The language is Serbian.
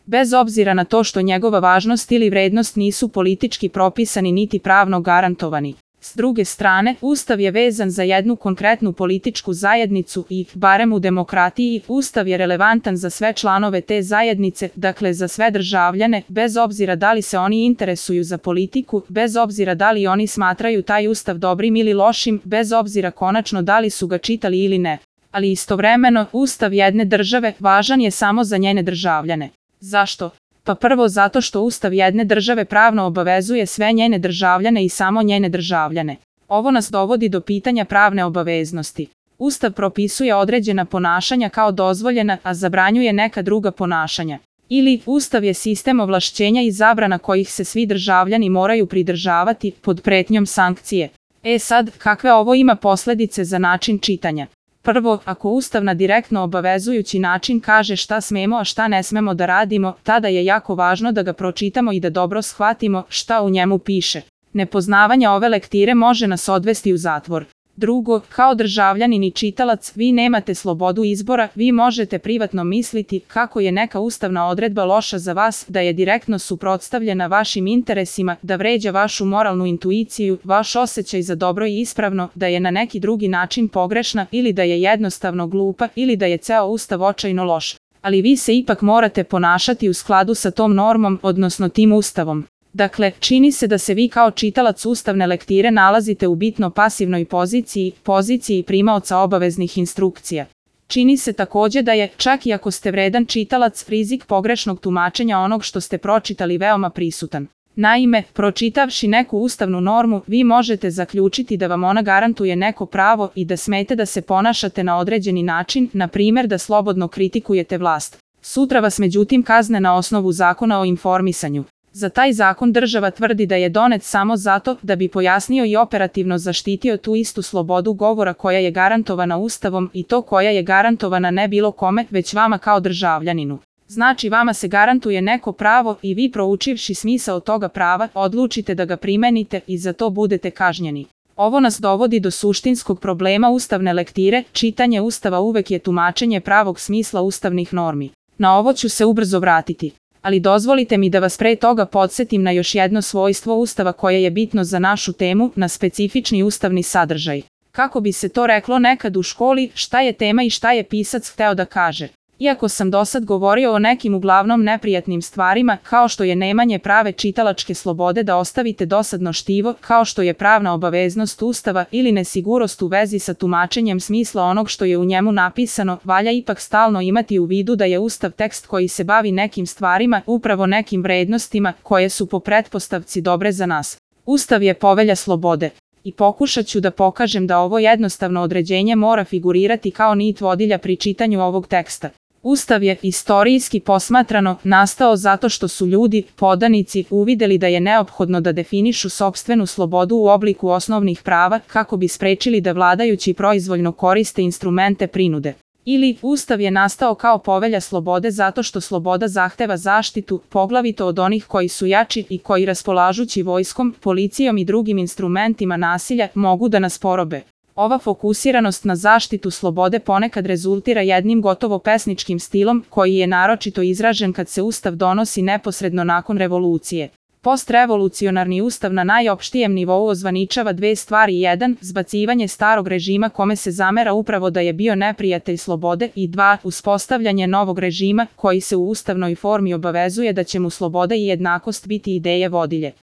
bez obzira na to što njegova važnost ili vrednost nisu politički propisani niti pravno garantovani. S druge strane, Ustav je vezan za jednu konkretnu političku zajednicu i, barem u demokratiji, Ustav je relevantan za sve članove te zajednice, dakle za sve državljane, bez obzira da li se oni interesuju za politiku, bez obzira da li oni smatraju taj Ustav dobrim ili lošim, bez obzira konačno da li su ga čitali ili ne. Ali istovremeno, Ustav jedne države važan je samo za njene državljane. Zašto? Pa prvo zato što Ustav jedne države pravno obavezuje sve njene državljane i samo njene državljane. Ovo nas dovodi do pitanja pravne obaveznosti. Ustav propisuje određena ponašanja kao dozvoljena, a zabranjuje neka druga ponašanja. Ili, Ustav je sistem ovlašćenja i zabrana kojih se svi državljani moraju pridržavati pod pretnjom sankcije. Sad, kakve ovo ima posledice za način čitanja? Prvo, ako Ustav na direktno obavezujući način kaže šta smemo a šta ne smemo da radimo, tada je jako važno da ga pročitamo i da dobro shvatimo šta u njemu piše. Nepoznavanje ove lektire može nas odvesti u zatvor. Drugo, kao državljanin i čitalac, vi nemate slobodu izbora, vi možete privatno misliti kako je neka ustavna odredba loša za vas, da je direktno suprotstavljena vašim interesima, da vređa vašu moralnu intuiciju, vaš osjećaj za dobro i ispravno, da je na neki drugi način pogrešna ili da je jednostavno glupa ili da je ceo Ustav očajno loš. Ali vi se ipak morate ponašati u skladu sa tom normom, odnosno tim Ustavom. Dakle, čini se da se vi kao čitalac ustavne lektire nalazite u bitno pasivnoj poziciji primaoca obaveznih instrukcija. Čini se takođe da je, čak i ako ste vredan čitalac, rizik pogrešnog tumačenja onog što ste pročitali veoma prisutan. Naime, pročitavši neku ustavnu normu, vi možete zaključiti da vam ona garantuje neko pravo i da smete da se ponašate na određeni način, na primjer da slobodno kritikujete vlast. Sutra vas međutim kazne na osnovu Zakona o informisanju. Za taj zakon država tvrdi da je donet samo zato da bi pojasnio i operativno zaštitio tu istu slobodu govora koja je garantovana Ustavom i to koja je garantovana ne bilo kome, već vama kao državljaninu. Znači vama se garantuje neko pravo i vi proučivši smisao toga prava, odlučite da ga primenite i za to budete kažnjeni. Ovo nas dovodi do suštinskog problema ustavne lektire, čitanje Ustava uvek je tumačenje pravog smisla ustavnih normi. Na ovo ću se ubrzo vratiti. Ali dozvolite mi da vas pre toga podsjetim na još jedno svojstvo Ustava koje je bitno za našu temu, na specifični ustavni sadržaj. Kako bi se to reklo nekad u školi, šta je tema i šta je pisac hteo da kaže. Iako sam dosad govorio o nekim uglavnom neprijatnim stvarima, kao što je nemanje prave čitalačke slobode da ostavite dosadno štivo, kao što je pravna obaveznost Ustava ili nesigurnost u vezi sa tumačenjem smisla onog što je u njemu napisano, valja ipak stalno imati u vidu da je Ustav tekst koji se bavi nekim stvarima, upravo nekim vrednostima, koje su po pretpostavci dobre za nas. Ustav je povelja slobode. I pokušat ću da pokažem da ovo jednostavno određenje mora figurirati kao nit vodilja pri čitanju ovog teksta. Ustav je, istorijski posmatrano, nastao zato što su ljudi, podanici, uvideli da je neophodno da definišu sopstvenu slobodu u obliku osnovnih prava kako bi sprečili da vladajući proizvoljno koriste instrumente prinude. Ili, Ustav je nastao kao povelja slobode zato što sloboda zahteva zaštitu, poglavito od onih koji su jači i koji raspolažući vojskom, policijom i drugim instrumentima nasilja mogu da nas porobe. Ova fokusiranost na zaštitu slobode ponekad rezultira jednim gotovo pesničkim stilom koji je naročito izražen kad se Ustav donosi neposredno nakon revolucije. Postrevolucionarni ustav na najopštijem nivou ozvaničava dve stvari: 1. Zbacivanje starog režima kome se zamera upravo da je bio neprijatelj slobode i 2. Uspostavljanje novog režima koji se u ustavnoj formi obavezuje da će mu sloboda i jednakost biti ideje vodilje.